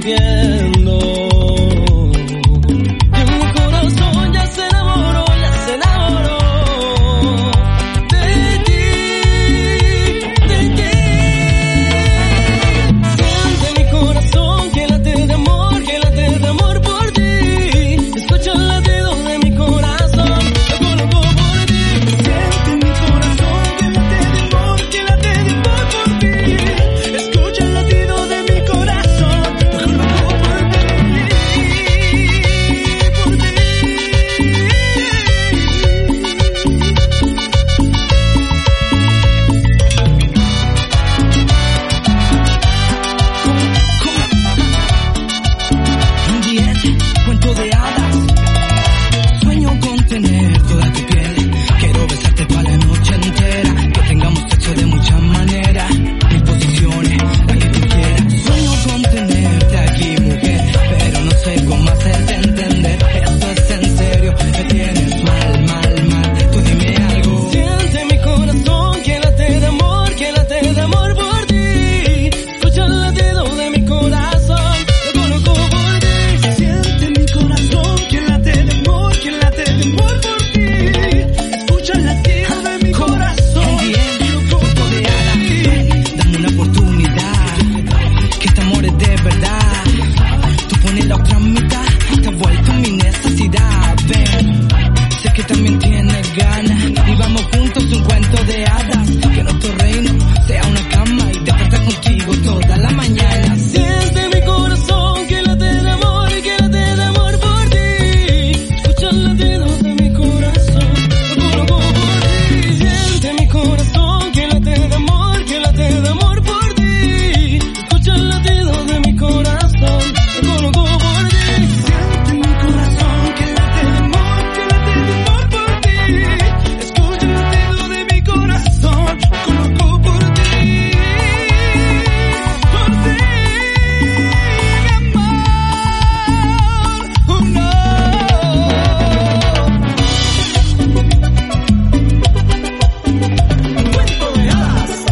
sintiendo. Que mi corazón ya se enamoró, ya se enamoró. De ti, de ti. Siente mi corazón que late de amor por ti. Escucha el latido de mi corazón, lo coloco por ti. Siente mi corazón que late de amor por ti. Escucha el latido de mi corazón, lo coloco por ti. Cuento de hadas, sueño con tener toda tu piel. Quiero besarte para la noche entera, que tengamos sexo de muchas maneras, mil posiciones, la que tú quieras. Sueño con tenerte aquí, mujer, pero no sé cómo hacerte entender. Esto es en serio, me tienes mal, mal, mal. Tú dime algo. Siente mi corazón que late de amor por ti. Escucha el latido de mi corazón, lo coloco por ti. Siente mi corazón que late de amor por ti. Escucha el latido de mi corazón, lo coloco por ti. Dame una oportunidad, que este amor es de verdad. Tú pones la otra mitad, te has vuelto mi necesidad. Ven, sé que también tienes ganas y vamos juntos un cuento de hadas. Que nuestro reino sea una cama y despertar contigo toda la mañana. Siente mi corazón que late de amor por ti. Escucha el latido de mi corazón, lo coloco por ti. Siente mi corazón que late de amor por ti. Escucha el latido de mi corazón, lo coloco por ti. Siente mi corazón que late de amor por ti. Escucha el latido de mi corazón, lo coloco por ti. Por ti, amor. Oh, no. Cuento de hadas.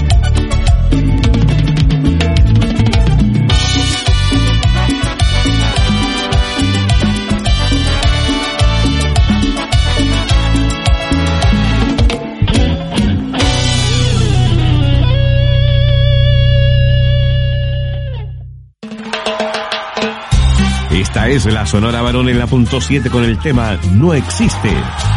Esta es la Sonora Varón en la punto 7 con el tema No Existe.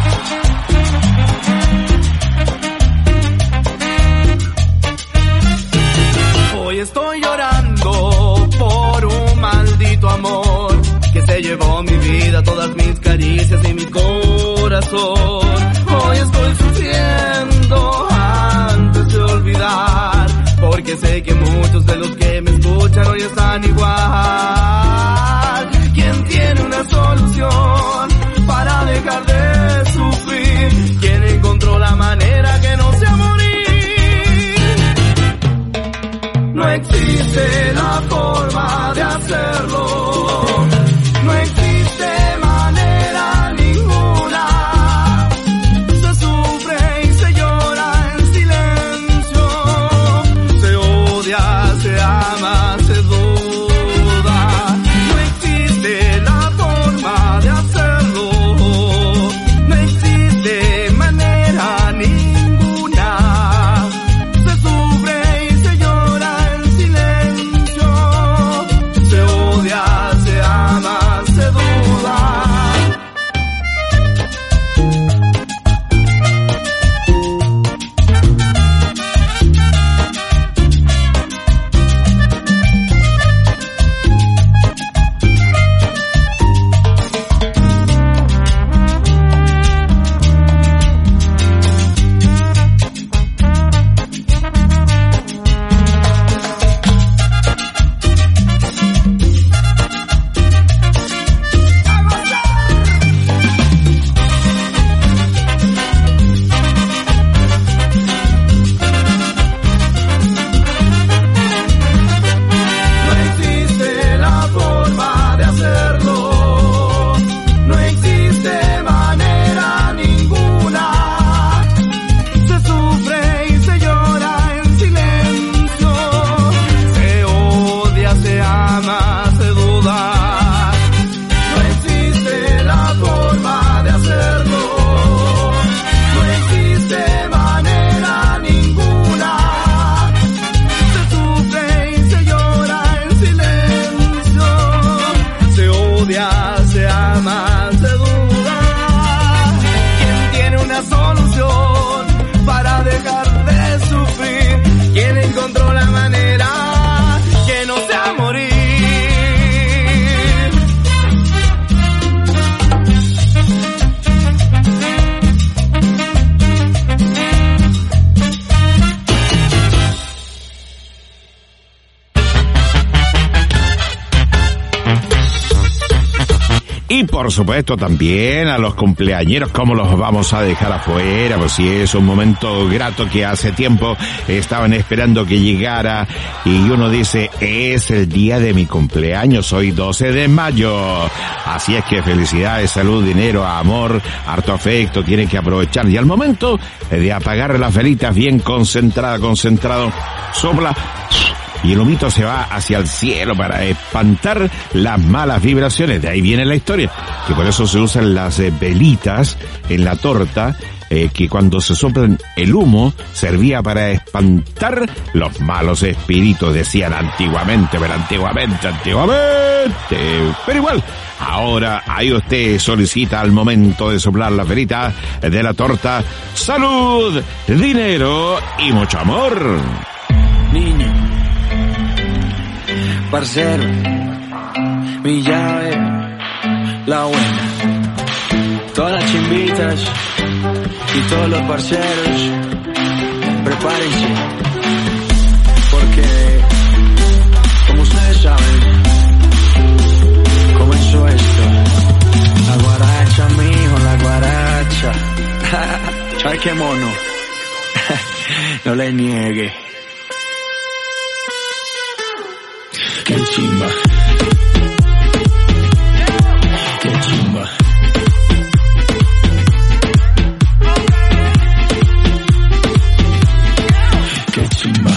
Hoy estoy llorando por un maldito amor que se llevó mi vida, todas mis caricias y mi corazón. Hoy estoy sufriendo antes de olvidar, porque sé que muchos de los que me escuchan hoy están igual. ¿Quién tiene una solución para dejar de sufrir? ¿Quién encontró la manera que no sea morir? No existe la forma de hacerlo, no existe manera ninguna. Se sufre y se llora en silencio, se odia, se ama, se duda. No existe la forma de hacerlo, no existe manera ninguna. Se sufre y se llora en silencio, se odia. Y por supuesto también a los cumpleañeros, ¿cómo los vamos a dejar afuera? Pues sí, es un momento grato que hace tiempo estaban esperando que llegara y uno dice, es el día de mi cumpleaños, hoy 12 de mayo. Así es que felicidades, salud, dinero, amor, harto afecto, tienen que aprovechar. Y al momento de apagar las velitas, bien concentrado, sopla y el humito se va hacia el cielo para espantar las malas vibraciones. De ahí viene la historia, que por eso se usan las velitas en la torta, que cuando se soplan el humo servía para espantar los malos espíritus, decían antiguamente. Pero igual, ahora ahí usted solicita al momento de soplar la velita de la torta salud, dinero y mucho amor. Niño, parcero, mi llave, la buena, todas las chimbitas y todos los parceros, prepárense, porque, como ustedes saben, comenzó esto, la guaracha, mijo, la guaracha, ¿sabes qué mono? No le niegue. Qué chimba. Qué chimba. Qué chimba.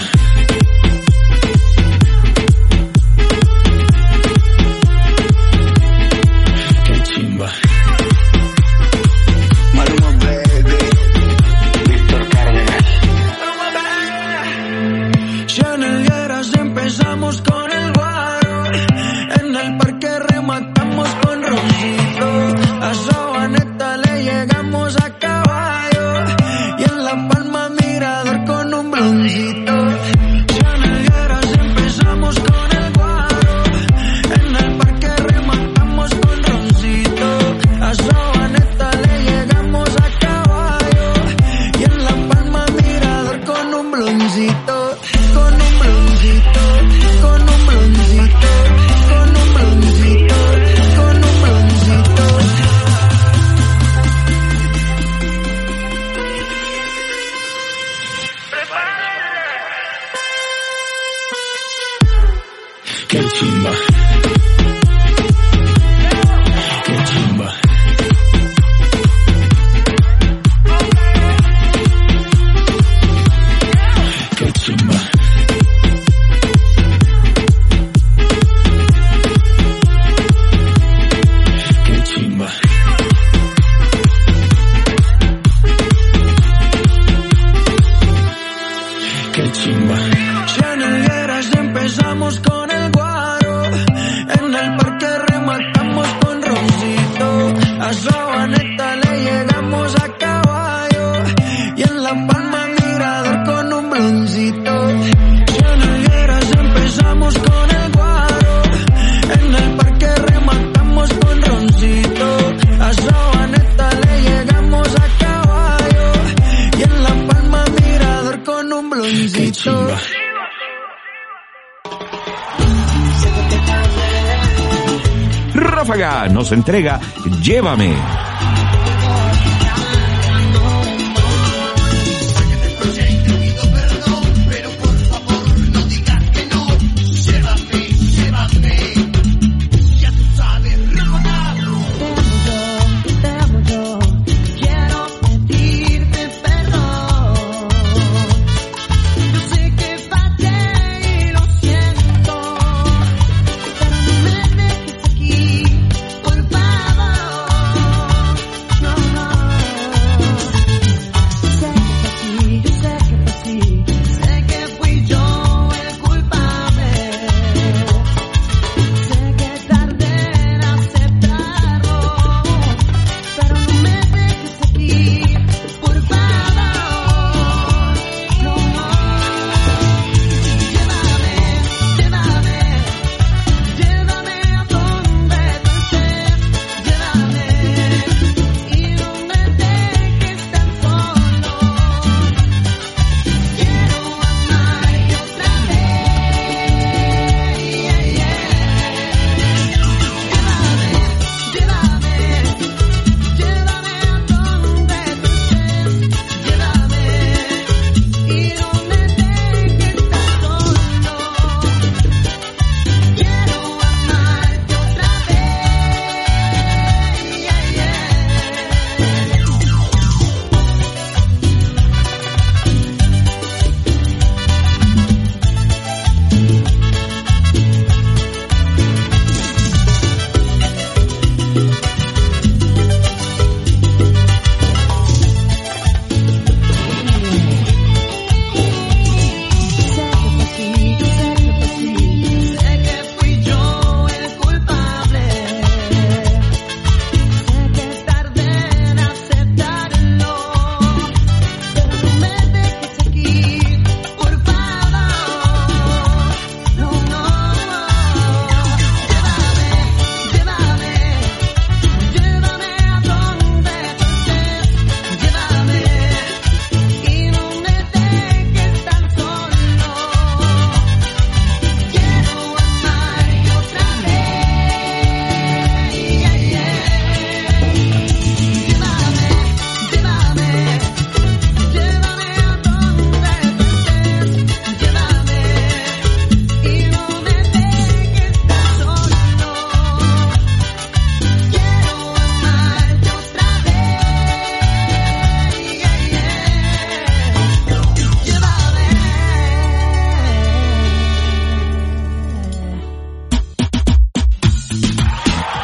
Qué chimba. Maluma baby. Víctor Cárdenas. Ya en el Gueras empezamos con el guaro, en el parque rematamos con roncito, a Sabaneta le llegamos a caballo y en La Palma Mirador con un bloncito. Ya en el Gueras empezamos con el guaro, en el parque rematamos con roncito, a Sabaneta le llegamos a caballo y en La Palma Mirador con un bloncito. Con un bloncito, con un bloncito, con un bloncito, con un bloncito. Qué chimba. Qué chimba. Qué chimba. Qué chimba. Qué chimba. Ya en el Gueras empezamos con el guaro, en el parque rematamos con roncito, a Sabaneta le llegamos a caballo y en La Palma Mirador con un bloncito. Ya en el Gueras empezamos con el guaro, en el parque rematamos con roncito, a Sabaneta le llegamos a caballo y en La Palma Mirador con un bloncito. Ráfaga nos entrega Llévame. Por favor.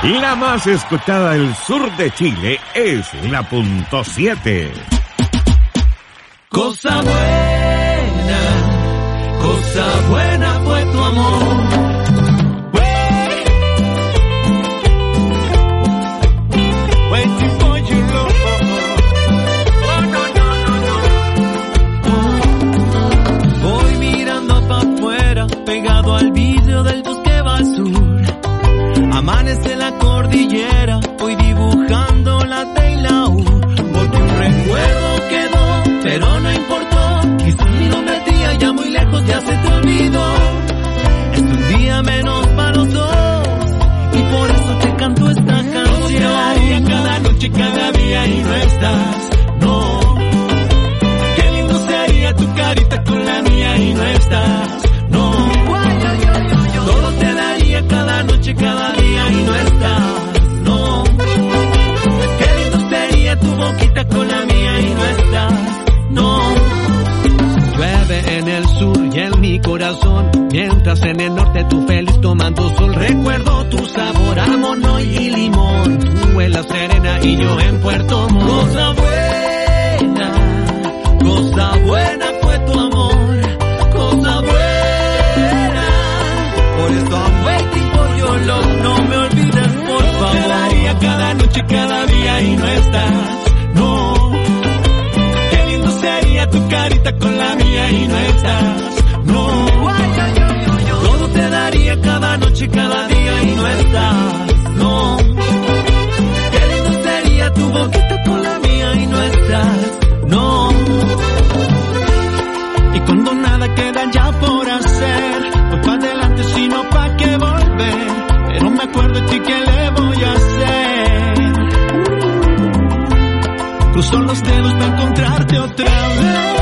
La más escuchada del sur de Chile es la punto 7. Cosa buena fue tu amor. Waiting for your love. Oh, no. Voy mirando pa' afuera, pegado al vidrio del bosque va al sur. Amanece la cordillera, voy dibujando la T y la U. Porque un recuerdo quedó, pero no importó. Quizás mi nombre a ti allá muy lejos ya se te olvidó. Es un día menos para los dos, y por eso te canto esta canción. Te daría cada noche, cada día y no estás, no. Qué lindo sería tu carita con la mía y no estás, no. Todo te daría cada noche, cada día y no estás, no. Qué lindo sería tu boquita con la mía y no estás, no. Llueve en el sur y en mi corazón, mientras en el norte tú feliz tomando sol. Recuerdo tu sabor a mono y limón, tú en La Serena y yo en Puerto Montt. Cosa buena fue tu amor, cosa buena. Por eso I'm waiting for your love, no me olvides por favor. Te daría cada noche, cada día y no estás, no. Qué lindo sería tu carita con la mía y no estás, no. Todo te daría cada noche, cada día y no estás, no. Qué lindo sería tu boquita con la mía y no estás, no. Y cuando nada queda ya por hacer, voy pa' adelante sino pa' que volver. Pero me acuerdo de ti, ¿qué le voy a hacer? Cruzo los dedos para encontrarte otra vez.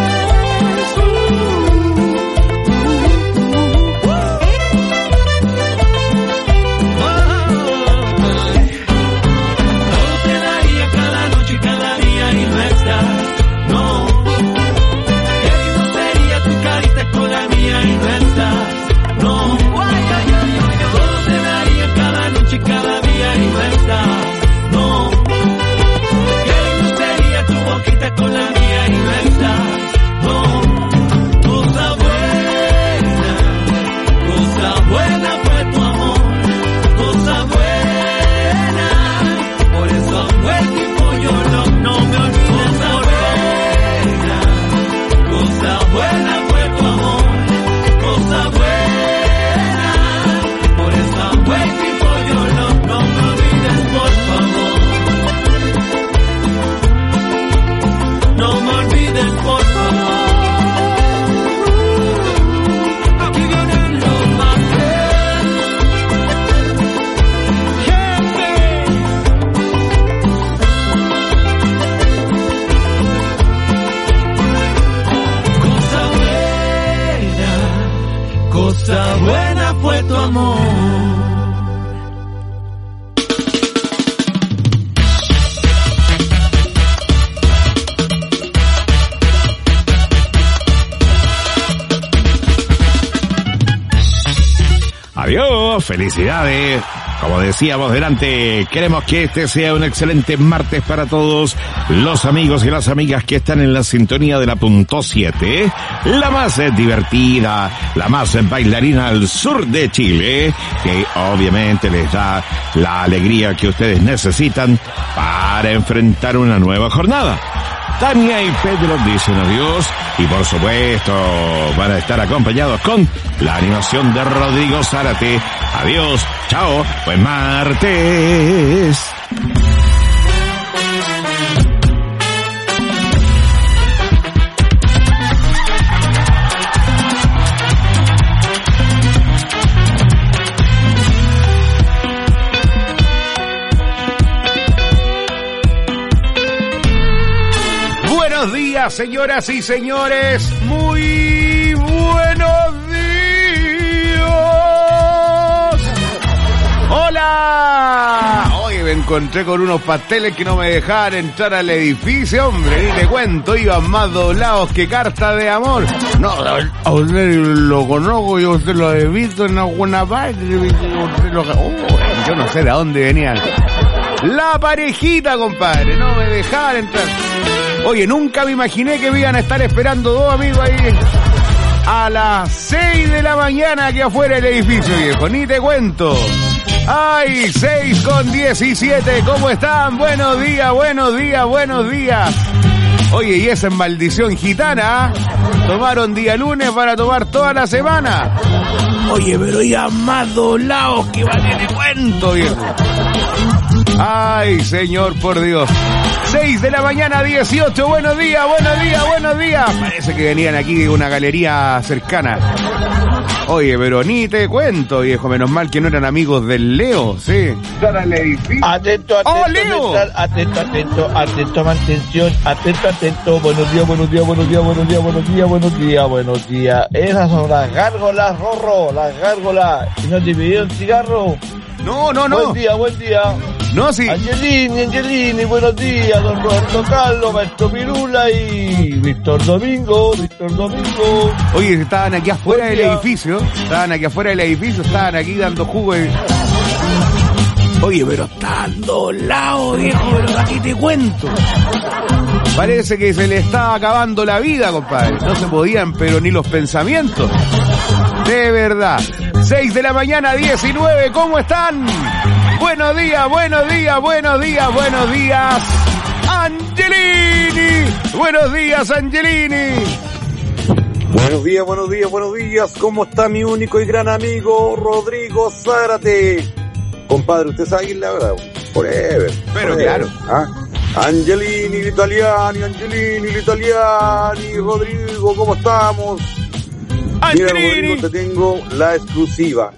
Cada día y no estás, no. Qué lindo sería tu boquita con la mía y no estás, no. Cosa buena fue tu amor, cosa buena. Por eso I'm waiting for your love, no me olvides cosa buena fue tu amor, cosa buena. Por eso I'm waiting for your love, no me olvides por favor. No me olvides por favor. Aquí vienen los mates. Gente. Cosa buena fue tu amor. Adiós, felicidades. Como decíamos delante, queremos que este sea un excelente martes para todos los amigos y las amigas que están en la sintonía de la punto 7, la más divertida, la más bailarina al sur de Chile, que obviamente les da la alegría que ustedes necesitan para enfrentar una nueva jornada. Tania y Pedro dicen adiós y por supuesto van a estar acompañados con la animación de Rodrigo Zárate. Adiós, chao, buen martes. Buenos días, señoras y señores. Muy buenos días. Hola. Hoy encontré con unos pasteles que no me dejaban entrar al edificio, hombre, y te cuento, iban más doblados que carta de amor. No, a usted lo conozco, yo usted lo he visto en alguna parte, yo no sé de dónde venían. La parejita, compadre, no me dejaban entrar. Oye, nunca me imaginé que me iban a estar esperando dos amigos ahí a las 6 de la mañana aquí afuera del edificio, viejo, ni te cuento. Ay, 6:17, ¿cómo están? Buenos días, buenos días, buenos días. Oye, y esa es maldición gitana, ¿eh? Tomaron día lunes para tomar toda la semana. Oye, pero ya más doblados que vale de cuento, viejo. Ay, señor, por Dios. 6 de la mañana, 18, buenos días, buenos días, buenos días. Parece que venían aquí de una galería cercana. Oye, pero ni te cuento, viejo, menos mal que no eran amigos del Leo, sí. Atento, ¡Oh, Leo! Atento, mantención, atento, buenos días, buenos días, buenos días, buenos días, buenos días, buenos días, buenos días. Esas son las gárgolas, Rorro, las gárgolas. ¿Y no te pidieron cigarro? No. Buen día. No, sí. Angelini, buenos días, don Roberto Carlos, Maestro Pirula y Víctor Domingo. Oye, estaban aquí afuera del edificio, estaban aquí dando jugo. Oye, pero están doblados, viejo, pero aquí te cuento. Parece que se le estaba acabando la vida, compadre. No se podían, pero ni los pensamientos. De verdad. 6 de la mañana, 19, ¿cómo están? Buenos días, buenos días, buenos días, buenos días. Angelini. Buenos días, Angelini. Buenos días, buenos días, buenos días. ¿Cómo está mi único y gran amigo Rodrigo Zárate? Compadre, usted sabe la verdad. Forever. Pero claro. ¿Ah? Angelini l'Italiani, Rodrigo, ¿cómo estamos? Mira, Rodrigo, te tengo la exclusiva,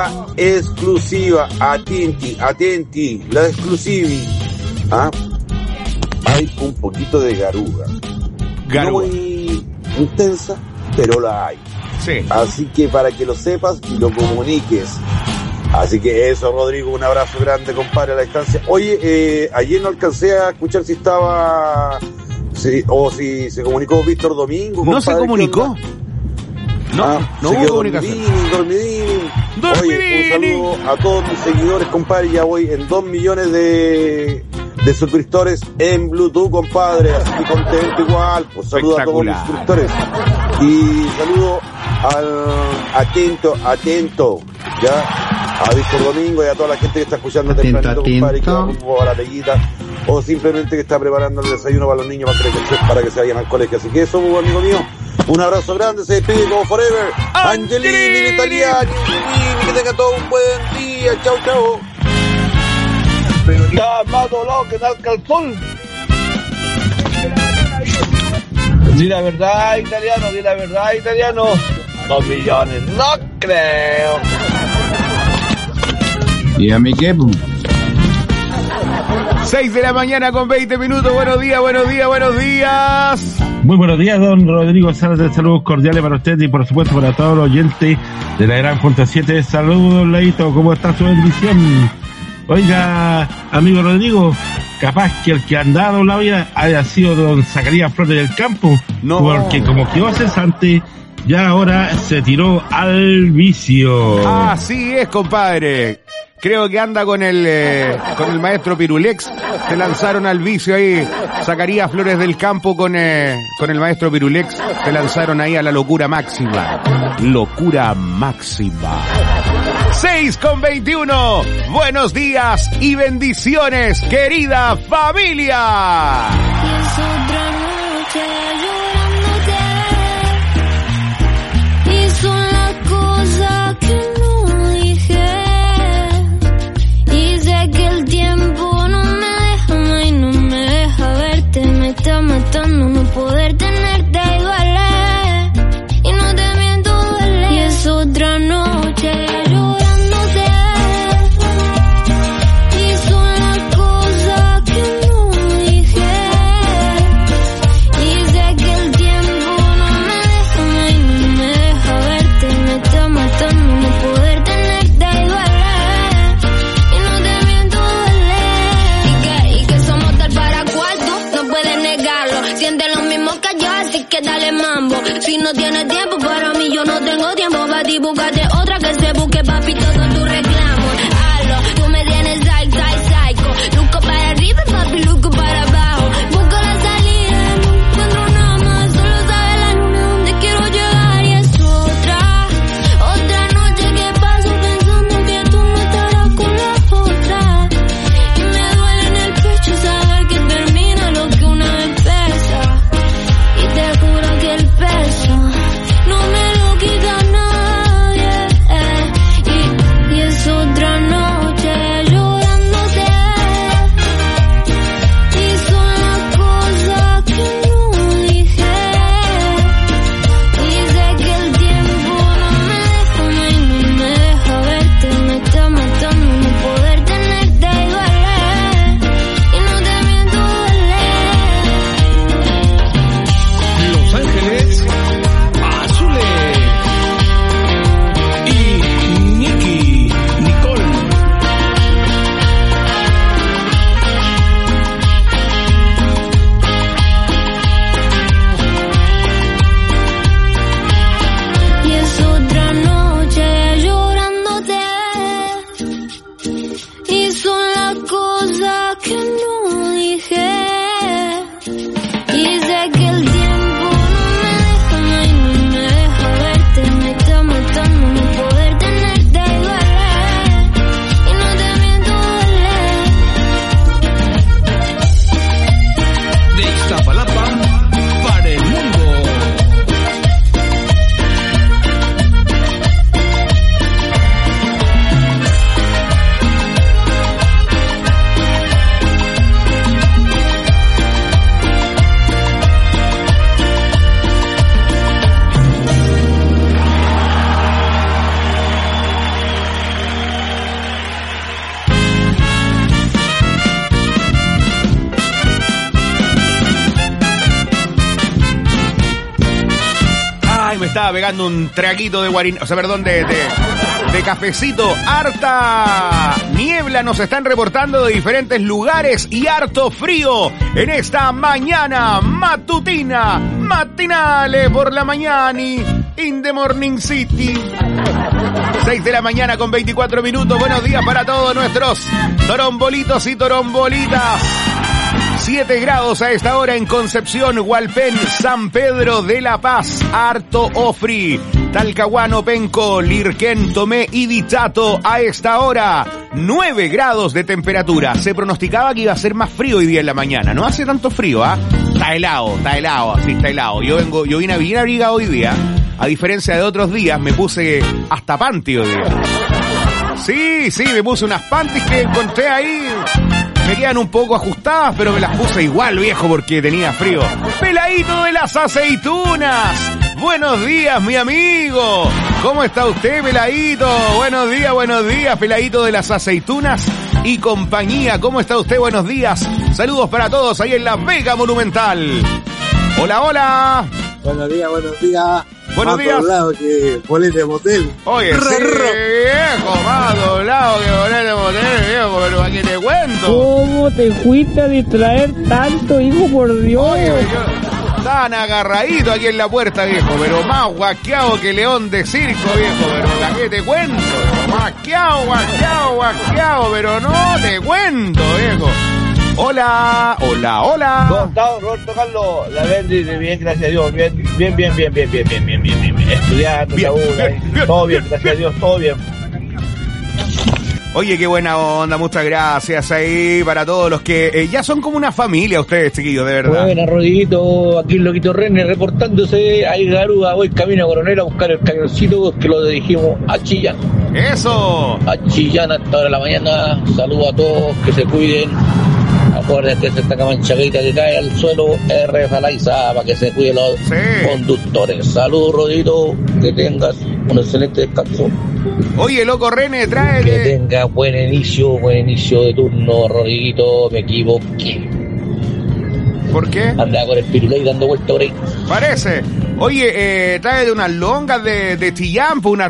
atenti, la exclusiva. ¿Ah? Hay un poquito de garuga. No muy intensa, pero la hay. Sí. Así que para que lo sepas y lo comuniques. Así que eso, Rodrigo, un abrazo grande, compadre, a la distancia. Oye, ayer no alcancé a escuchar si estaba, si se comunicó Víctor Domingo. ¿No se comunicó? No hubo comunicación. Dormidini. Oye, un saludo a todos mis seguidores, compadre. Ya voy en 2 millones de suscriptores en Bluetooth, compadre. Así que contento igual. Pues saludo a todos mis suscriptores. Y saludo al atento, ya. A Víctor Domingo y a toda la gente que está escuchando tempranito, compadre, que va rumbo a la peguita, o simplemente que está preparando el desayuno para los niños para que se vayan al colegio. Así que eso, amigo mío, un abrazo grande, se despide como forever. Angelini l'Italiani, que tenga todo un buen día, chao. Está más dolado que tal calzón. Di la verdad, italiano. 2 millones, no creo. ¿Y a mí qué? 6 de la mañana con 20 minutos. Buenos días. Muy buenos días, don Rodrigo Zárate. Saludos cordiales para usted y por supuesto para todos los oyentes de la gran punto 7. Saludos, Leito. ¿Cómo está su bendición? Oiga, amigo Rodrigo, capaz que el que anda dado la vida haya sido don Zacarías Flores del Campo. No. Porque como quedó cesante, ya ahora se tiró al vicio. Así es, compadre. Creo que anda con el maestro Pirulex. Se lanzaron al vicio ahí. Zacarías Flores del Campo con el maestro Pirulex. Se lanzaron ahí a la locura máxima. 6:21. Buenos días y bendiciones, querida familia. Y son las cosas que no dije. Y sé que el tiempo no me deja y no me deja verte. Me está matando no poder tenerte y duele. Y no te miento, duele. Y es otra noche llorándote. Y son las cosas que no dije. Y sé papi, todo tu reclamo. Halo, tú me tienes psycho. Luco para arriba, papi, luco para abajo. Busco la salida, no encuentro nada más. Solo sabe la luna donde quiero llegar. Y es otra noche que paso pensando que tú no estarás con la otra. Y me duele en el pecho saber que termina lo que una vez empieza. Y te juro que el peso no me lo quita nadie. Y es otra noche llorándote. Y son las cosas que no dije. Y sé que el tiempo no me deja verte. Me está matando no poder tenerte y duele. Y no te miento, duele. Los Ángeles Azules y Nicky Nicole. Y es otra noche llorándote. Y son las cosas que no dije. Y sé que el tiempo no me deja verte. Me está matando no poder tenerte y duele. Y no te miento, duele. De Iztapalapa para el mundo. Ay, me estaba pegando un traguito de guarín, o sea, perdón, de cafecito. Harta niebla nos están reportando de diferentes lugares y harto frío en esta mañana matutina, matinale por la mañana, in the morning city. 6 de la mañana con 24 minutos. Buenos días para todos nuestros torombolitos y torombolitas. 7 grados a esta hora en Concepción, Hualpén, San Pedro de la Paz, Harto Ofri, Talcahuano, Penco, Lirquén, Tomé y Dichato a esta hora. 9 grados de temperatura. Se pronosticaba que iba a ser más frío hoy día en la mañana. No hace tanto frío, ¿ah? Está helado, así está helado. Yo vine bien abrigado hoy día. A diferencia de otros días, me puse hasta panty hoy día. Sí, me puse unas panties que encontré ahí. Me quedan un poco ajustadas, pero me las puse igual, viejo, porque tenía frío. Peladito de las aceitunas. Buenos días, mi amigo. ¿Cómo está usted, Peladito? Buenos días, Peladito de las aceitunas y compañía. ¿Cómo está usted? Buenos días. Saludos para todos ahí en la Vega Monumental. Hola. Buenos días. Buenos días. Más doblado que bolete de motel. Oye, sí, viejo, más doblado que bolete de motel, viejo, pero ¿para qué te cuento? ¿Cómo te fuiste a distraer tanto, hijo, por Dios? Oye, tan agarradito aquí en la puerta, viejo, pero más guaqueado que león de circo, viejo, pero ¿para qué te cuento? Guaqueado, pero no te cuento, viejo. Hola. ¿Cómo estás, Roberto Carlos? La bendice bien, gracias a Dios. Bien. Estudiando, todo bien, gracias a Dios, todo bien. Oye, qué buena onda, muchas gracias ahí para todos los que ya son como una familia ustedes, chiquillos, de verdad. Buena, Rodiguito, aquí el Loquito René reportándose. Ahí Garúa, voy camino a Coronel a buscar el camioncito que lo dirigimos a Chillán. ¡Eso! A Chillán a esta hora de la mañana. Saludos a todos, que se cuiden. Acuérdense que esta camanchaquita que cae al suelo es refalaiza para que se cuiden los conductores. Saludos, Rodito, que tengas un excelente descanso. Oye, loco René, trae que tenga buen inicio de turno, Rodito. Me equivoqué. ¿Por qué? Andaba con el piruley dando vuelta por ahí. Parece. Oye, tráete unas longas de Chillampo, una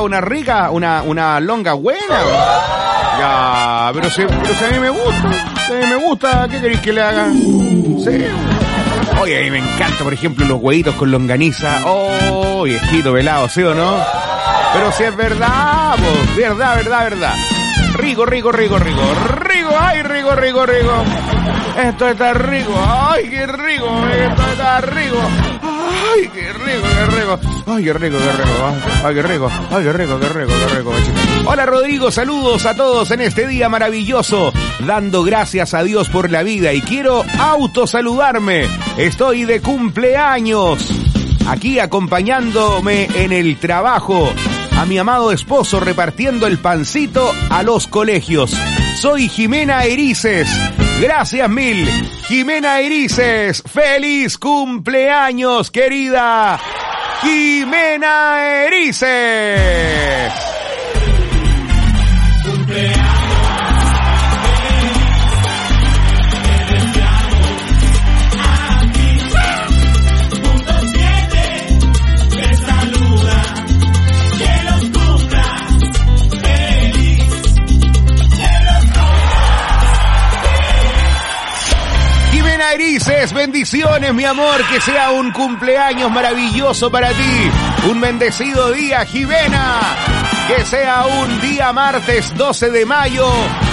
longa buena. Ya, pero si a mí me gusta, ¿qué queréis que le haga? Sí. Oye, a mí me encanta, por ejemplo, los huevitos con longaniza. Oh, viejito pelado, ¿sí o no? Pero si es verdad, vamos. Verdad. Rico. Ay, rico. Esto está rico. Ay, qué rico. Esto está rico. Ay, qué rico. Ay, qué rico. Ay, qué rico. Hola, Rodrigo. Saludos a todos en este día maravilloso. Dando gracias a Dios por la vida. Y quiero autosaludarme. Estoy de cumpleaños. Aquí acompañándome en el trabajo. A mi amado esposo repartiendo el pancito a los colegios. Soy Jimena Erices. Gracias mil. Jimena Erices. ¡Feliz cumpleaños, querida Jimena Erices! Erices, bendiciones, mi amor, que sea un cumpleaños maravilloso para ti, un bendecido día, Jimena, que sea un día martes 12 de mayo,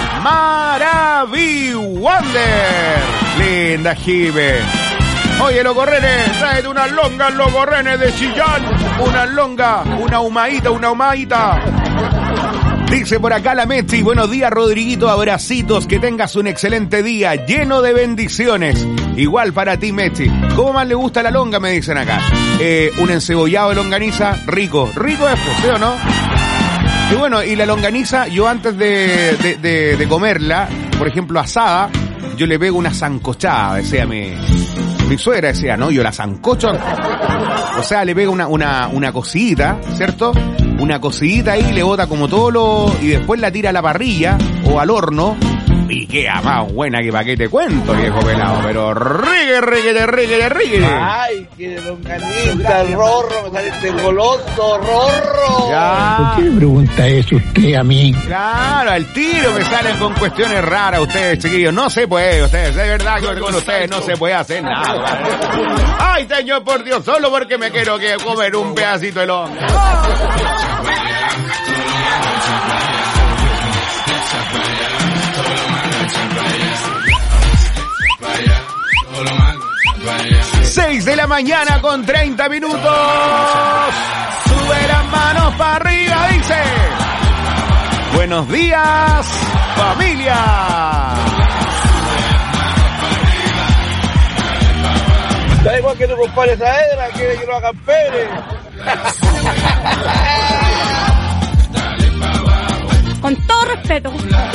Maraviwonder, linda Jime. Oye, Locorrenes, tráete unas longas, Locorrenes de Chillán, una longa, una humadita. Dice por acá la Metzi, buenos días Rodriguito, abracitos, que tengas un excelente día, lleno de bendiciones. Igual para ti, Metzi. ¿Cómo más le gusta la longa? Me dicen acá. Un encebollado de longaniza, rico es, ¿sí o no? Y bueno, y la longaniza, yo antes de comerla, por ejemplo asada, yo le pego una sancochada, decía mi suegra, decía, ¿no? Yo la sancocho, o sea, le pego una cocidita, ¿cierto? Una cocidita ahí, le bota como todo y después la tira a la parrilla o al horno y queda más buena que pa' qué te cuento, viejo pelado, pero rique. Ay, que longaniza, el rorro, me sale este goloso, rorro. Ya. ¿Por qué me pregunta eso usted a mí? Claro, al tiro me salen con cuestiones raras ustedes, chiquillos. No se puede, ustedes, de verdad que con ustedes no se puede hacer nada. Ay, señor, por Dios, solo porque me quiero comer un pedacito de longa. Seis de la mañana con 30 minutos. Sube las manos para arriba, dice. Buenos días, familia. Da igual que tu compadre Saavedra, quiere que lo hagan Pérez. Con todo respeto.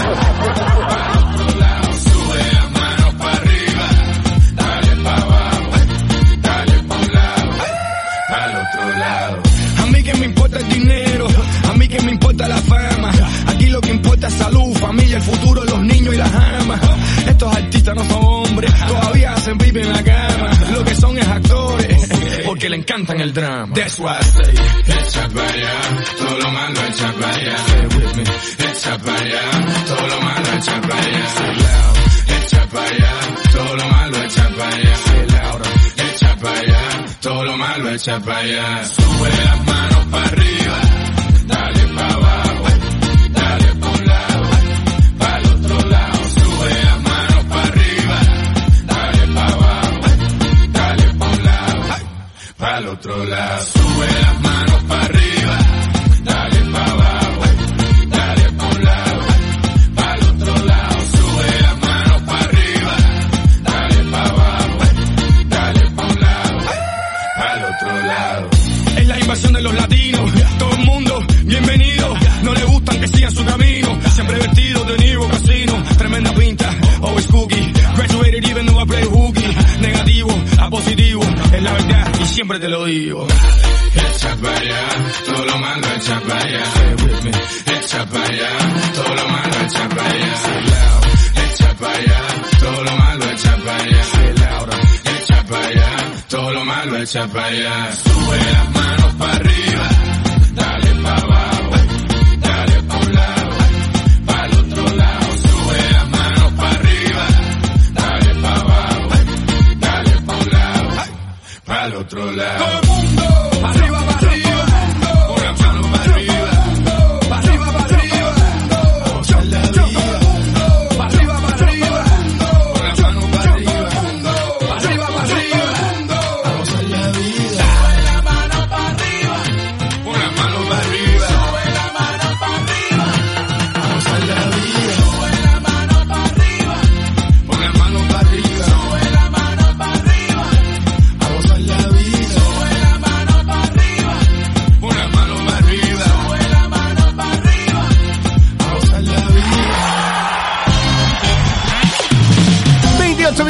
A mí que me importa el dinero, a mí que me importa la fama. Aquí lo que importa es salud, familia, el futuro, los niños y las amas. Estos artistas no son hombres, todavía hacen pipi en la cama. Lo que son es actores, porque le encantan el drama. That's why I say, echa para allá, todo lo malo echa para allá. Echa para allá, todo lo malo echa para allá. Echa para allá, todo lo malo echa para allá. Echa para allá, todo lo malo echa para allá. Sube las manos para arriba, dale para abajo, dale para un lado, para el otro lado. Sube las manos para arriba, dale para abajo, dale para un lado, para el otro lado. Sube las manos para arriba, dale para abajo, dale para un lado, para el otro lado. Sube las manos para arriba, dale para abajo, dale para un lado, para el otro lado. Es la invasión de los latinos, todo el mundo bienvenido. No le gustan que sigan su camino, siempre vestido de Niro Casino. Tremenda pinta, always cookie. Graduated even though I play hooky. Negativo a positivo, es la verdad y siempre te lo digo. Echa para allá, todo lo malo echa para allá. Echa para allá, todo lo malo echa para allá. Echa para allá, todo lo malo echa para allá. Echa para allá, todo lo malo echa para allá. Sube las manos para arriba, dale para abajo, dale para un lado, para el otro lado. Sube las manos para arriba, dale para abajo, dale para un lado, para el otro lado. Todo el mundo, arriba, con las manos para arriba, para arriba.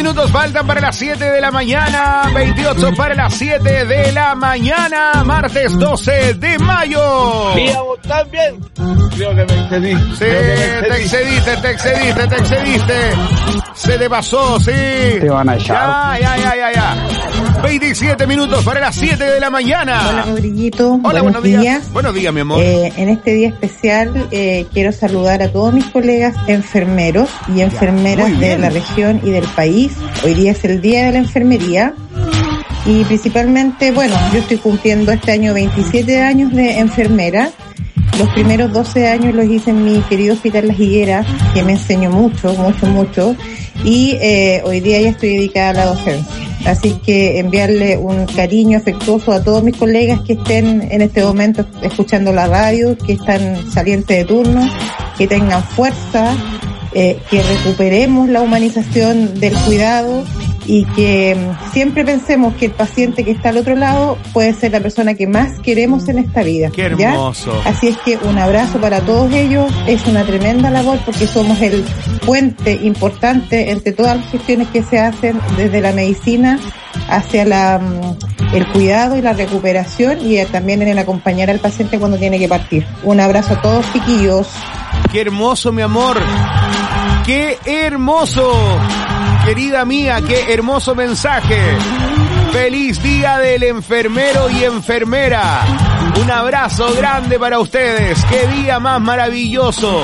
minutos faltan para las 7 de la mañana. 28 para las 7 de la mañana. Martes 12 de mayo. Digamos también. Creo que me excedí. Sí, te excediste. Se te pasó, sí. Te van a echar. Ya. 27 minutos para las 7 de la mañana. Hola, Rodriguito. Hola, buenos días. Buenos días, mi amor. En este día especial quiero saludar a todos mis colegas enfermeros y enfermeras de la región y del país. Hoy día es el Día de la Enfermería. Y principalmente, bueno, yo estoy cumpliendo este año 27 años de enfermera. Los primeros 12 años los hice en mi querido Hospital Las Higueras, que me enseñó mucho. Y hoy día ya estoy dedicada a la docencia. Así que enviarle un cariño afectuoso a todos mis colegas que estén en este momento escuchando la radio, que están salientes de turno, que tengan fuerza, que recuperemos la humanización del cuidado y que siempre pensemos que el paciente que está al otro lado puede ser la persona que más queremos en esta vida. ¡Qué hermoso! ¿Ya? Así es que un abrazo para todos ellos. Es una tremenda labor porque somos el puente importante entre todas las gestiones que se hacen desde la medicina hacia el cuidado y la recuperación y también en el acompañar al paciente cuando tiene que partir. Un abrazo a todos, chiquillos. ¡Qué hermoso, mi amor! ¡Qué hermoso! Querida mía, qué hermoso mensaje. Feliz Día del Enfermero y Enfermera. Un abrazo grande para ustedes. Qué día más maravilloso.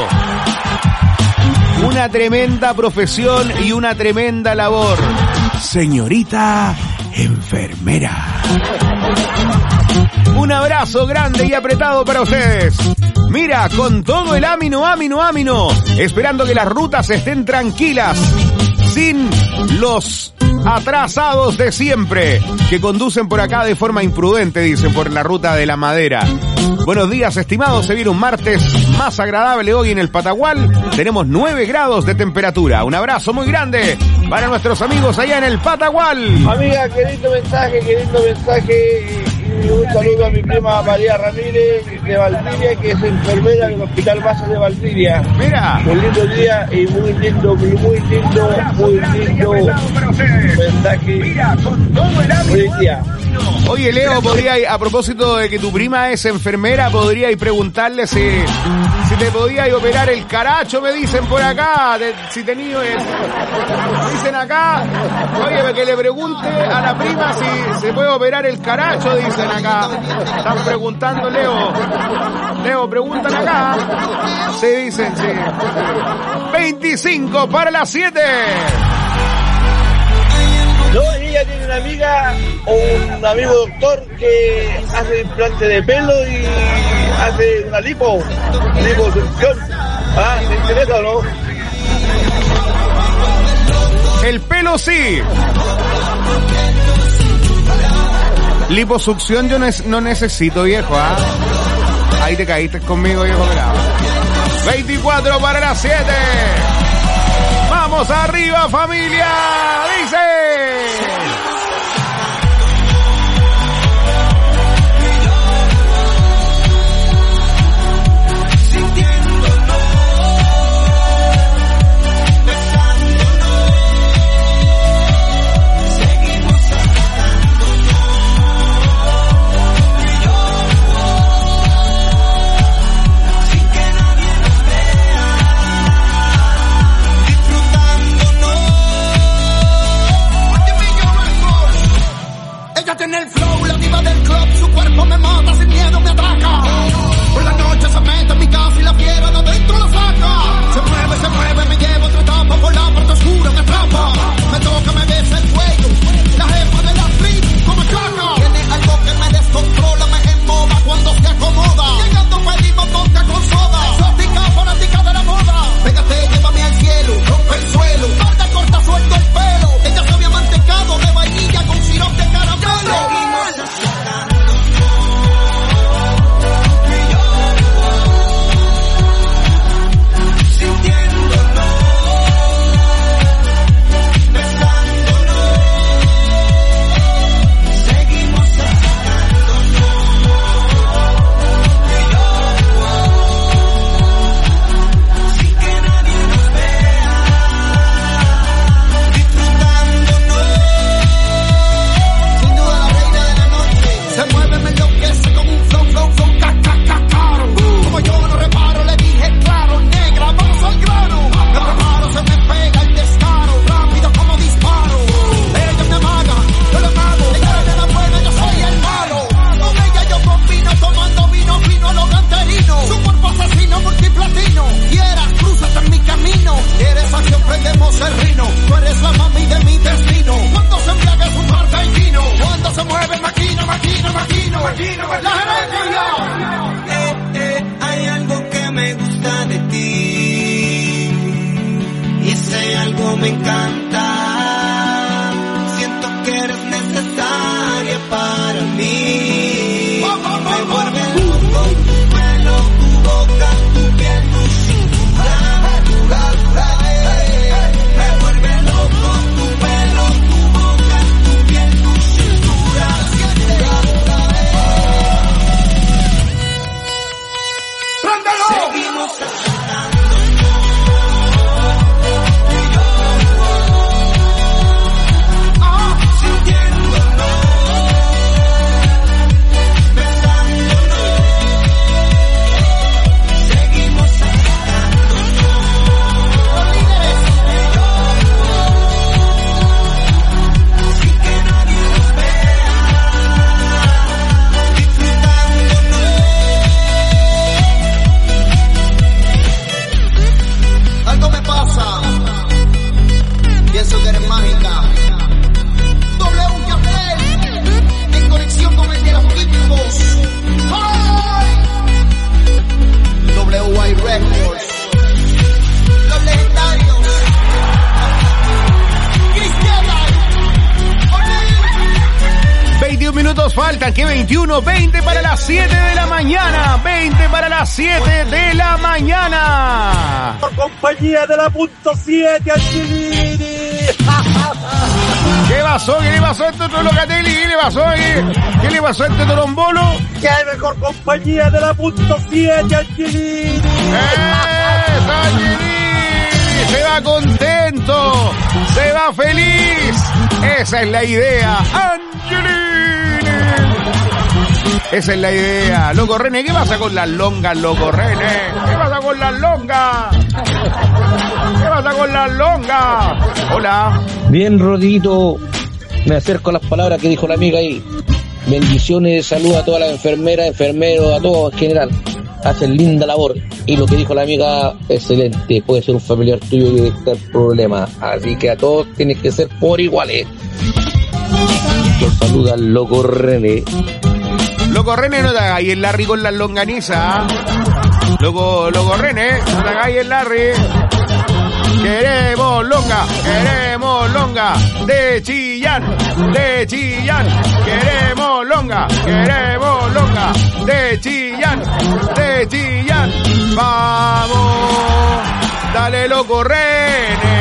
Una tremenda profesión y una tremenda labor. Señorita enfermera. Un abrazo grande y apretado para ustedes. Mira, con todo el amino, esperando que las rutas estén tranquilas, sin los atrasados de siempre, que conducen por acá de forma imprudente, dicen, por la ruta de la madera. Buenos días, estimados, se viene un martes más agradable hoy en el Patagual. Tenemos 9 grados de temperatura. Un abrazo muy grande para nuestros amigos allá en el Patagual. Amiga, qué lindo mensaje. Y un saludo a mi prima María Ramírez de Valdivia, que es enfermera del Hospital Base de Valdivia. Mira. Un lindo día y muy lindo mensaje. Feliz día. Oye, Leo, a propósito de que tu prima es enfermera, podría preguntarle si te podía operar el caracho, me dicen por acá, si tenía dicen acá, oye, que le pregunte a la prima si se puede operar el caracho, dicen acá. Están preguntando, Leo, preguntan acá. Sí, dicen, sí. 25 para las 7. No, ella tiene una amiga o un amigo doctor que hace implante de pelo y hace una liposucción. ¿Te interesa o no? El pelo sí. Liposucción yo no necesito, viejo, ¿ah? Ahí te caíste conmigo, viejo, bravo. 24 para las 7. ¡Vamos arriba, familia! ¡Dice! me encanta. Siento que eres necesaria para mí. Me vuelve loco tu pelo, tu boca, tu piel, tu cintura. Me vuelve loco tu pelo, tu boca, tu piel, tu cintura. Seguimos pienso que eres mágica. W Café, en conexión con el de los químicos. WY Records, los legendarios. Cristiana. 21 minutos faltan, que 21, 20 para las 7 de la mañana, 20 para las 7 de la mañana. Por compañía de la .7 Angelini. ¿Qué pasó? ¿Qué le pasó a este Locatelli? ¿Qué le pasó? ¿Qué le pasó a este Torombolo? Que hay mejor compañía de la .7 Angelini. Angelini se va contento, se va feliz. Esa es la idea, Angelini. Esa es la idea. Loco René, ¿qué pasa con las longas, Loco René? ¿Qué pasa con las longas? ¿Qué pasa con las longas? Hola. Bien, Rodito, me acerco a las palabras que dijo la amiga ahí. Bendiciones, saludos a todas las enfermeras, enfermeros, a todos en general. Hacen linda labor. Y lo que dijo la amiga, excelente. Puede ser un familiar tuyo que está el problema. Así que a todos tienes que ser por iguales. Los saluda al Loco René. Loco René, no te hagáis el Larry con las longanizas. Loco René, no te hagáis el Larry. Queremos longa de Chillán, queremos longa de Chillán, vamos, dale Loco René,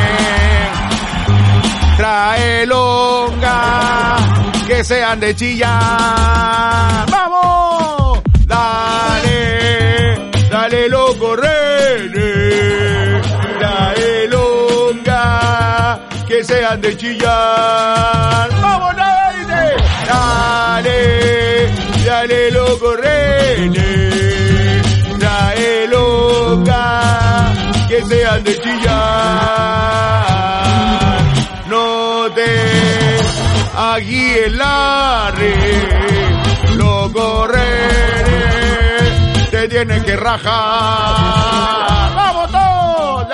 trae longa, que sean de Chillán, vamos, dale Loco René, que sean de Chillán. ¡Vamos, Naide! Dale, Loco René. Trae loca, que sean de Chillán. No te aquí en la red, Loco René, te tienen que rajar. ¡Vamos todos!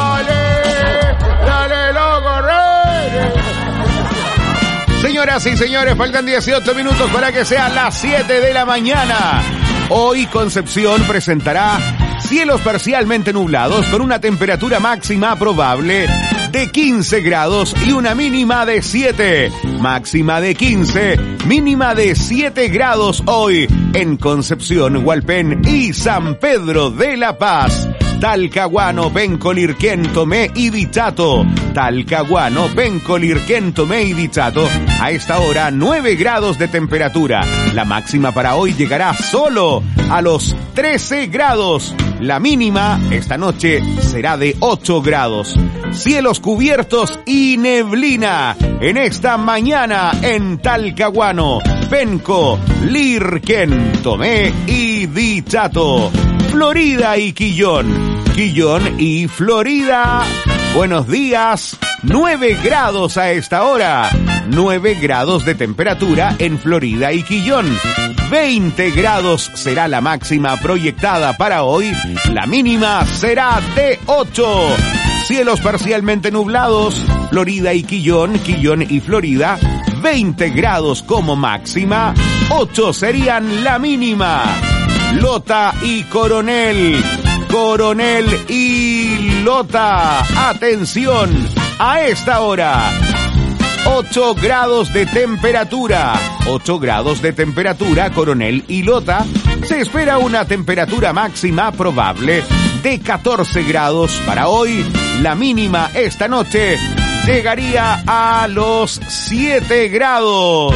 ¡Dale, Loco René! Señoras y señores, faltan 18 minutos para que sean las 7 de la mañana. Hoy Concepción presentará cielos parcialmente nublados con una temperatura máxima probable de 15 grados y una mínima de 7. Máxima de 15, mínima de 7 grados hoy en Concepción, Hualpén y San Pedro de la Paz. Talcahuano, Pencolirquén, Tomé y Dichato. Talcahuano, Pencolirquén, Tomé y Dichato. A esta hora 9 grados de temperatura. La máxima para hoy llegará solo a los 13 grados. La mínima esta noche será de 8 grados. Cielos cubiertos y neblina en esta mañana en Talcahuano, Penco, Lirquén, Tomé y Dichato. Florida y Quillón y Florida. Buenos días. 9 grados a esta hora. 9 grados de temperatura en Florida y Quillón. 20 grados será la máxima proyectada para hoy. La mínima será de 8. Cielos parcialmente nublados. Florida y Quillón y Florida. 20 grados como máxima. 8 serían la mínima. Lota y Coronel y Lota. Atención, A esta hora, 8 grados de temperatura. 8 grados de temperatura, Coronel y Lota. Se espera una temperatura máxima probable de 14 grados para hoy. La mínima esta noche llegaría a los 7 grados.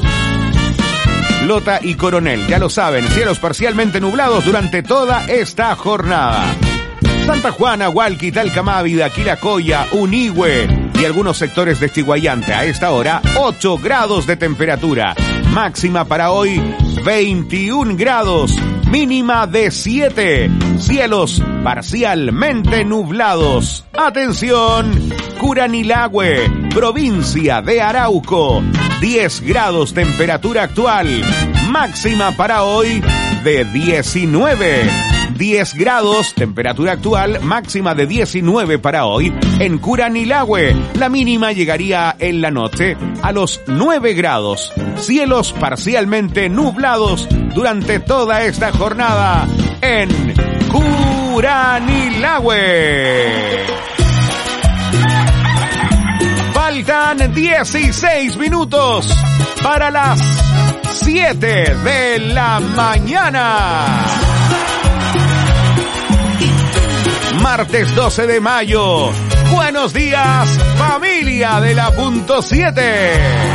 Lota y Coronel, ya lo saben, cielos parcialmente nublados durante toda esta jornada. Santa Juana, Hualqui, Talcamávida, Quilacoya, Unihue y algunos sectores de Chiguayante. A esta hora, 8 grados de temperatura. Máxima para hoy, 21 grados. Mínima de 7. Cielos parcialmente nublados. Atención, Curanilahue, provincia de Arauco. 10 grados temperatura actual. Máxima para hoy de 19. 10 grados, temperatura actual, máxima de 19 para hoy. En Curanilahue, la mínima llegaría en la noche a los 9 grados. Cielos parcialmente nublados durante toda esta jornada en Curanilahue. Faltan 16 minutos para las 7 de la mañana. Martes 12 de mayo. Buenos días, familia de la punto 7.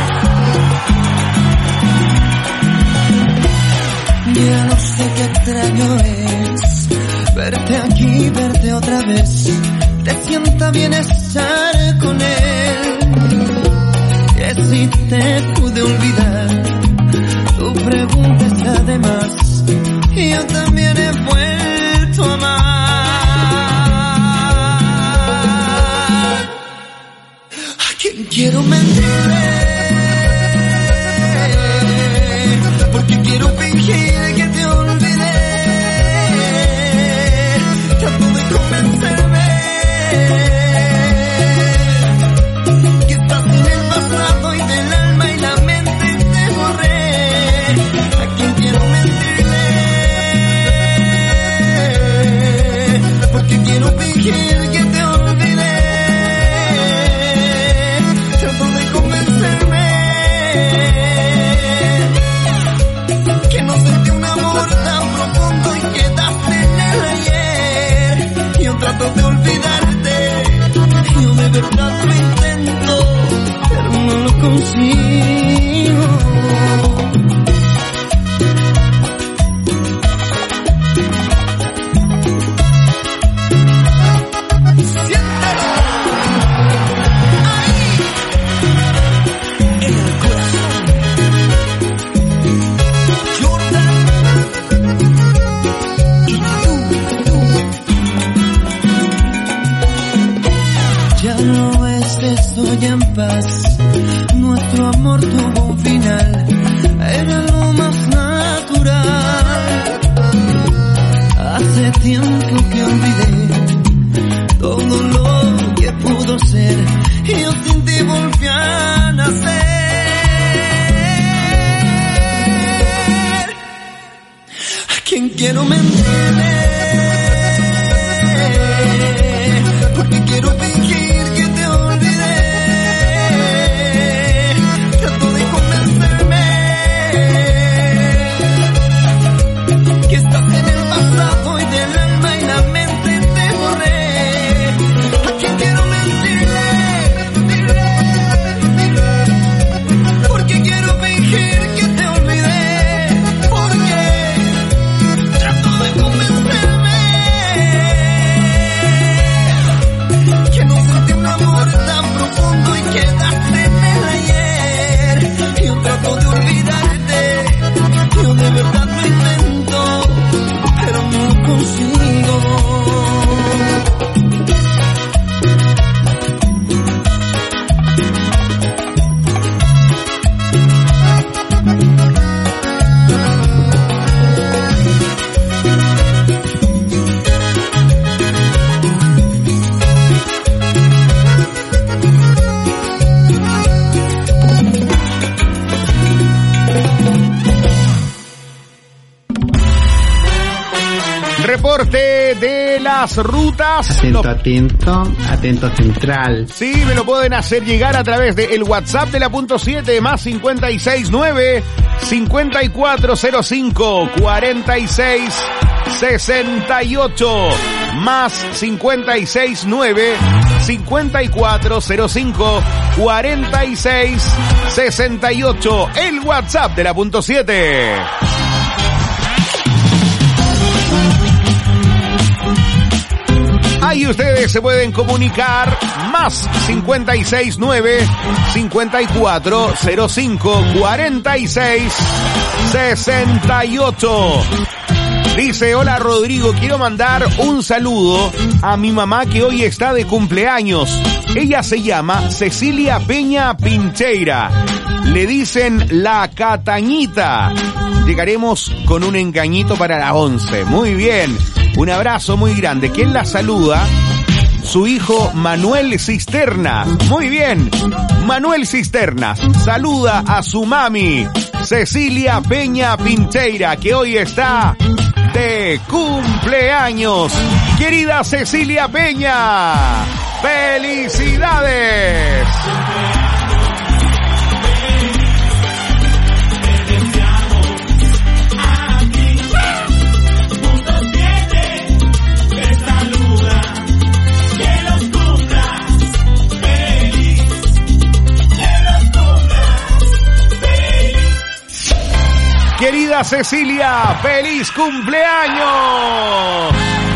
Ya no sé qué extraño es verte aquí, verte otra vez. Te sienta bien estar con él. Que si te pude olvidar, tu pregunta está de más. Y yo también he vuelto a amar. Quiero mentirle, porque quiero fingir que te olvidé. Trato de convencerme que estás en el pasado y del alma y la mente te borré. ¿A quién quiero mentirle? Porque quiero fingir que te olvidé. Trato de olvidarte, yo de verdad lo intento, pero no lo consigo. Siéntalo ahí, en el corazón. Jordan y tú. Ya no estoy en paz. Nuestro amor tuvo un final. Era lo más natural. Hace tiempo que olvidé todo lo que pudo ser. Y yo sin ti volví a nacer. ¿A quién quiero mentirle? Porque quiero fingir que te olvidé. Trato de convencerme que estás en el pasado y del alma y la mente te borré. ¿A quién quiero mentirle? Porque quiero fingir que te olvidé. Porque trato de convencerme que no sentí un amor tan profundo y quedaste en el ayer. Yo trato de olvidarte, yo de verdad lo intento, pero no lo consigo. Reporte de de las rutas. Atento central. Sí, me lo pueden hacer llegar a través del WhatsApp de la punto 7 más 569 5405 4668 más 569 5405 4668, el WhatsApp de la punto 7. Ahí ustedes se pueden comunicar más 569 5405 4668. Dice, hola Rodrigo, quiero mandar un saludo a mi mamá que hoy está de cumpleaños. Ella se llama Cecilia Peña Pincheira. Le dicen la Catañita. Llegaremos con un engañito para las 11. Muy bien. Un abrazo muy grande. ¿Quién la saluda? Su hijo Manuel Cisternas. Muy bien. Manuel Cisternas saluda a su mami, Cecilia Peña Pincheira, que hoy está de cumpleaños. Querida Cecilia Peña, ¡felicidades! Querida Cecilia, ¡feliz cumpleaños!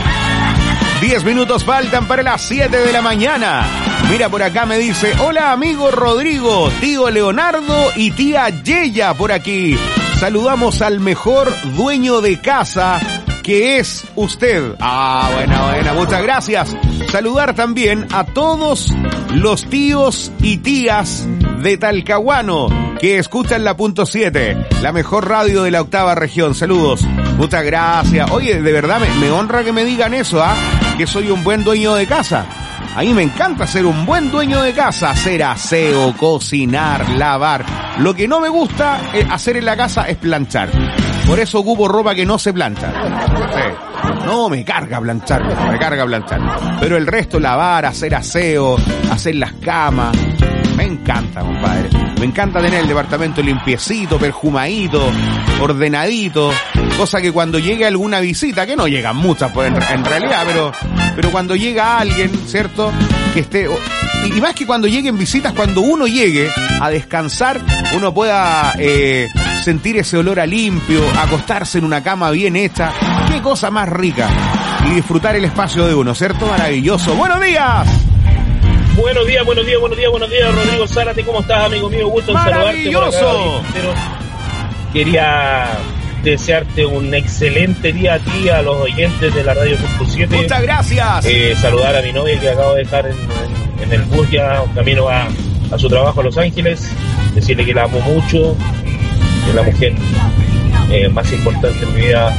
10 minutos faltan para las 7 de la mañana. Mira, por acá me dice, hola amigo Rodrigo, tío Leonardo y tía Yeya por aquí. Saludamos al mejor dueño de casa, que es usted. Buena, muchas gracias. Saludar también a todos los tíos y tías de Talcahuano que escuchan la punto 7, la mejor radio de la octava región. Saludos, muchas gracias. Oye, de verdad me honra que me digan eso, que soy un buen dueño de casa. A mí me encanta ser un buen dueño de casa, hacer aseo, cocinar, lavar. Lo que no me gusta hacer en la casa es planchar. Por eso ocupo ropa que no se plancha. Sí. No, me carga planchar. Pero el resto, lavar, hacer aseo, hacer las camas. Me encanta, compadre. Me encanta tener el departamento limpiecito, perfumadito, ordenadito. Cosa que cuando llegue alguna visita, que no llegan muchas pues, en realidad, pero cuando llega alguien, ¿cierto? Que esté... Y más que cuando lleguen visitas, cuando uno llegue a descansar, uno pueda sentir ese olor a limpio, acostarse en una cama bien hecha. Qué cosa más rica. Y disfrutar el espacio de uno, ¿cierto? Maravilloso. ¡Buenos días! Buenos días, Rodrigo Zárate, ¿cómo estás, amigo mío? Gusto en saludarte. ¡Maravilloso! Quería desearte un excelente día a ti, a los oyentes de la Radio Punto 7. Muchas gracias. Saludar a mi novia que acabo de dejar en el bus ya, camino a su trabajo a Los Ángeles. Decirle que la amo mucho, que es la mujer más importante en mi vida.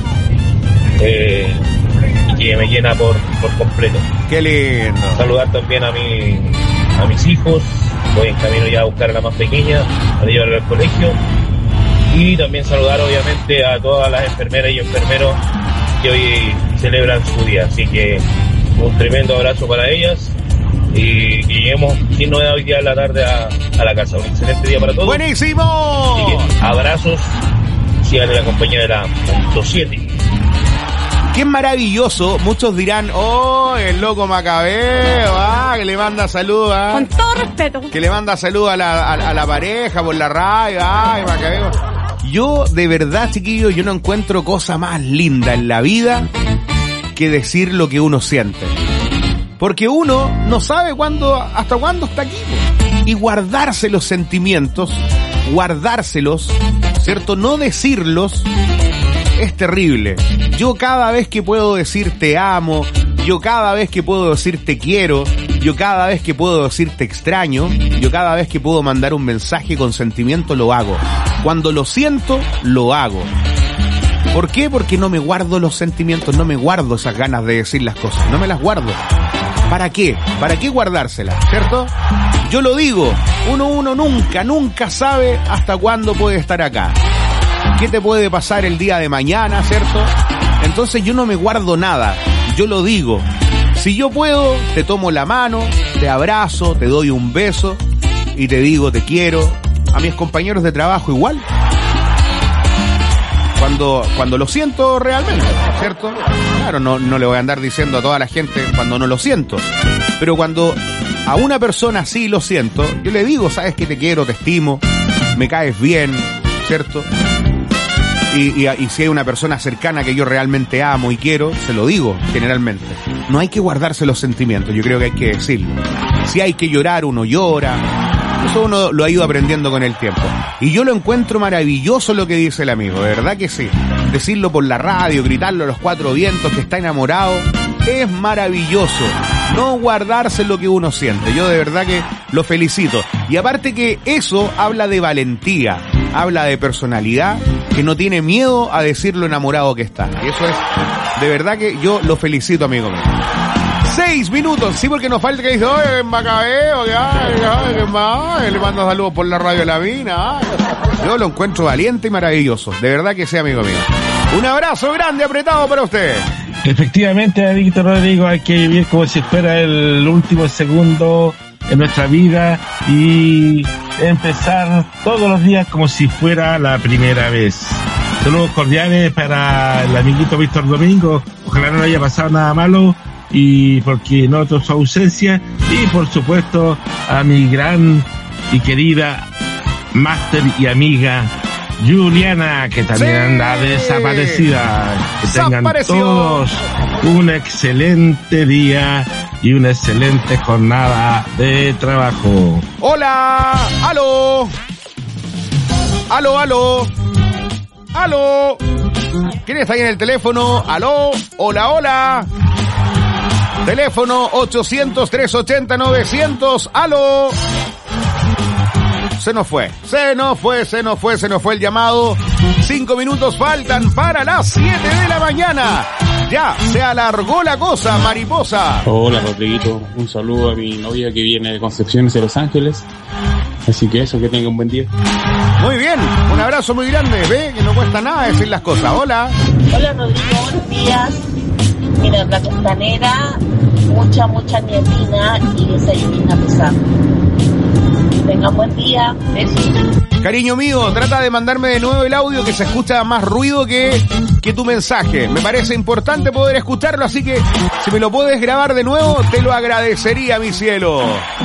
Y que me llena por completo. Qué lindo. Saludar también a mis hijos. Voy en camino ya a buscar a la más pequeña para llevarla al colegio. Y también saludar obviamente a todas las enfermeras y enfermeros que hoy celebran su día. Así que un tremendo abrazo para ellas y que lleguemos sin novedad hoy día en la tarde a la casa. Un excelente día para todos. ¡Buenísimo! Así que abrazos, sigan en la compañía de la punto 7. Qué maravilloso. Muchos dirán, el loco Macabeo, que le manda saludos. Con todo respeto. Que le manda saludos a la pareja por la radio. Macabeo. Yo, de verdad, chiquillo, yo no encuentro cosa más linda en la vida que decir lo que uno siente. Porque uno no sabe hasta cuándo está aquí. Y guardarse los sentimientos, ¿cierto? No decirlos, es terrible. Yo cada vez que puedo decir te amo, yo cada vez que puedo decir te quiero, yo cada vez que puedo decir te extraño, yo cada vez que puedo mandar un mensaje con sentimiento lo hago. Cuando lo siento, lo hago. ¿Por qué? Porque no me guardo los sentimientos, no me guardo esas ganas de decir las cosas, no me las guardo. ¿Para qué? ¿Para qué guardárselas? ¿Cierto? Yo lo digo, uno nunca sabe hasta cuándo puede estar acá. ¿Qué te puede pasar el día de mañana, cierto? Entonces yo no me guardo nada. yo lo digo. Si yo puedo, te tomo la mano, te abrazo, te doy un beso y te digo te quiero. A mis compañeros de trabajo igual. Cuando lo siento realmente, ¿cierto? Claro, no le voy a andar diciendo a toda la gente cuando no lo siento. Pero cuando a una persona sí lo siento, yo le digo, sabes que te quiero, te estimo, me caes bien, ¿cierto? Y si hay una persona cercana que yo realmente amo y quiero, se lo digo generalmente. No hay que guardarse los sentimientos, yo creo que hay que decirlo. Si hay que llorar, uno llora. Eso uno lo ha ido aprendiendo con el tiempo. Y yo lo encuentro maravilloso lo que dice el amigo, de verdad que sí. Decirlo por la radio, gritarlo a los cuatro vientos que está enamorado, es maravilloso. No guardarse lo que uno siente. Yo de verdad que lo felicito. Y aparte que eso habla de valentía, habla de personalidad, que no tiene miedo a decir lo enamorado que está. Y eso es, de verdad que yo lo felicito, amigo mío. 6 minutos, sí, porque nos falta que dice, oye, Macabeo, que más, le mando saludos por la radio La Mina. Yo lo encuentro valiente y maravilloso, de verdad que sí, amigo mío. Un abrazo grande, apretado para usted. Efectivamente, Víctor Rodrigo, hay que vivir como si fuera el último segundo en nuestra vida y empezar todos los días como si fuera la primera vez. Saludos cordiales para el amiguito Víctor Domingo, ojalá no le haya pasado nada malo y porque noto su ausencia, y por supuesto a mi gran y querida máster y amiga Juliana, que también anda desaparecida. Que tengan todos un excelente día y una excelente jornada de trabajo. Hola, aló, aló, aló, aló. ¿Quién está ahí en el teléfono? Aló, hola, hola. Teléfono 800-380-900. Aló. Se nos fue el llamado. 5 minutos faltan para las 7 de la mañana. Ya, se alargó la cosa, mariposa. Hola, Rodriguito. Un saludo a mi novia que viene de Concepción hacia Los Ángeles. Así que eso, que tenga un buen día. Muy bien, un abrazo muy grande. Ve que no cuesta nada decir las cosas. Hola. Hola, Rodrigo, buenos días. Mira, la costanera, mucha nietina y desayunina pesada. Tenga buen día. Besos. Cariño mío, trata de mandarme de nuevo el audio, que se escucha más ruido que tu mensaje. Me parece importante poder escucharlo, así que si me lo puedes grabar de nuevo, te lo agradecería, mi cielo.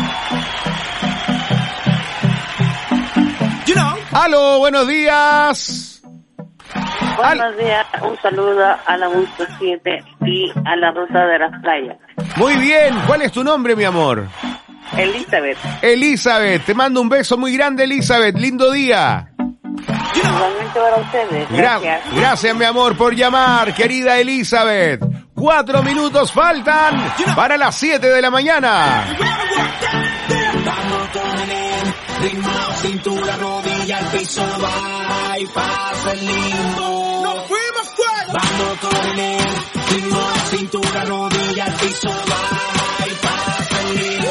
Aló, buenos días. Buenos días, un saludo a la Bulto 7 y a la Ruta de las Playas. Muy bien, ¿cuál es tu nombre, mi amor? Elizabeth. Elizabeth, te mando un beso muy grande, Elizabeth, lindo día. Igualmente para ustedes, gracias. Gracias, mi amor, por llamar, querida Elizabeth. 4 minutos faltan para las 7 de la mañana. Vamos con el ritmo, cintura, rodilla, al piso, va y pasa el lindo. ¡Nos fuimos fuera! Vamos con el ritmo, cintura, rodilla, al piso, va y pasa el lindo.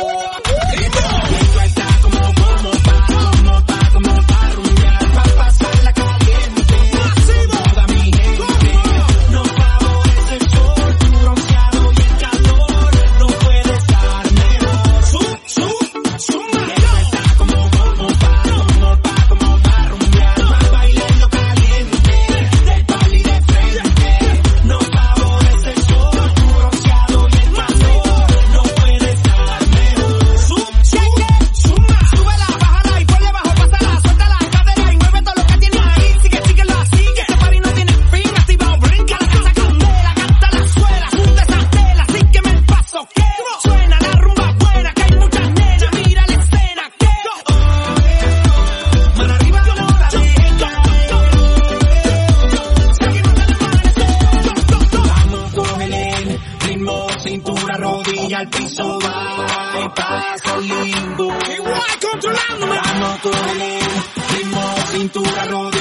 Al piso va y pasa lindo. Igual controlando. Vamos con el ritmo, cintura, rodilla.